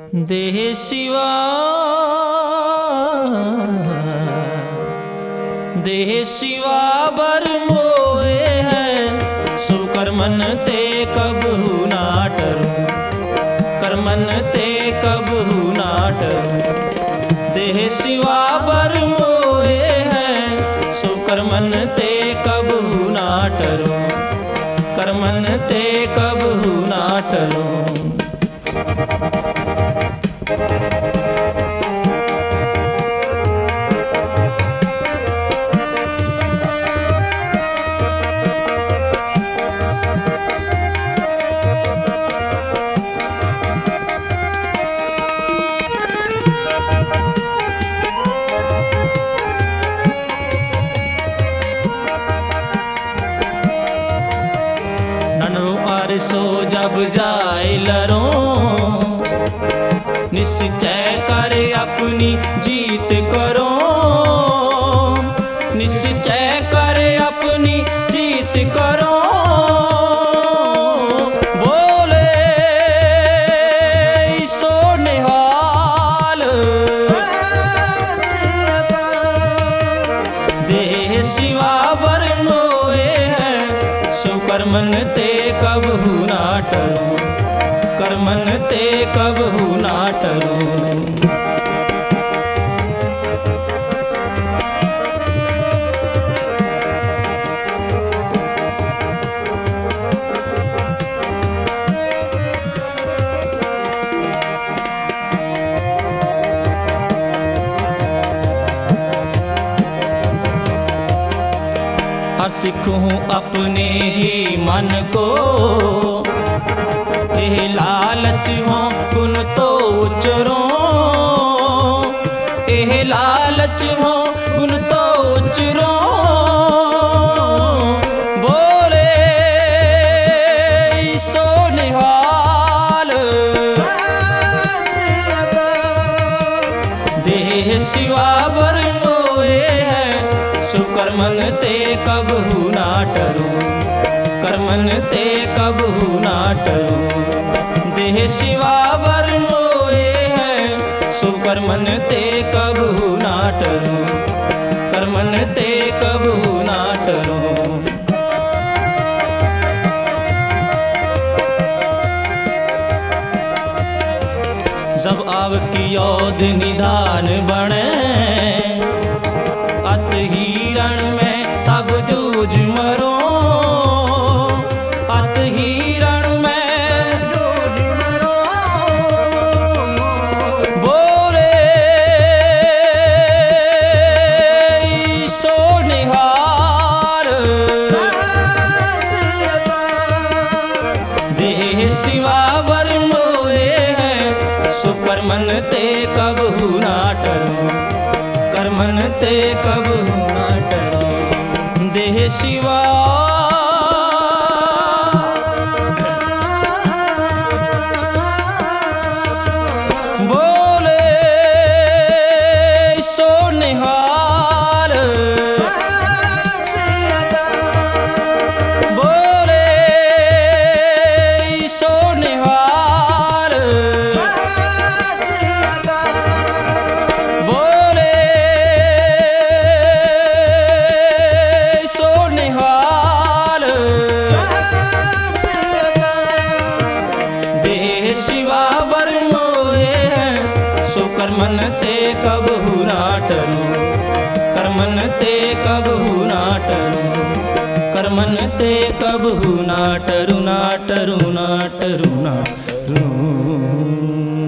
देह शिवा बर मोए है सो कर्मन ते कबहू ना टरूं, कर्मन ते कबहू ना टरूं। देह शिवा बर मोए है सो कर्मन ते कबहू ना टरूं, कर्मन ते कबहू ना टरूं। नन्हो अरसो जब जाए लरो, निश्चय कर अपनी जीत करो, निश्चय कर अपनी जीत करो। बोले सो निहाल देह शिवा बर मोए है सो कर्मन ते कबहू ना टरूं, कर्मन ते कबहू ना टरूं। हर सिखूं अपने ही मन को, यह लालच हो गुण तो उचरो, यह लालच हो गुण तो उचरो। बोले सो निहाल देह शिवा बर मोए है सो कर्मन ते कबहू ना टरूं, कर्मन ते कबहू ना टरूं। देह शिवा बर मोए है सो कर्मन ते कबहू ना टरूं, कर्मन ते कबहू ना टरूं। जब आव की योध निधान बने, अत हिरण में तब जूझ मरो, अत हिरण में जूझ मरो। बोले सो निहाल देह शिवा बर मोए है सो कर्मन ते कबहू ना टरूं, कर्मन ते कबहू ना टरूं। देह शिवा बोले सो निहाल बोले सो निहाल बोले सो निहाल देह शिवा बर मोए है सो कर्मन ते कबहू ना टरूं, कर्मन ते कबहू ना टरूं, कर्मन ते कबहू ना टरूं, ना टरूं, ना टरूं, ना टरूं।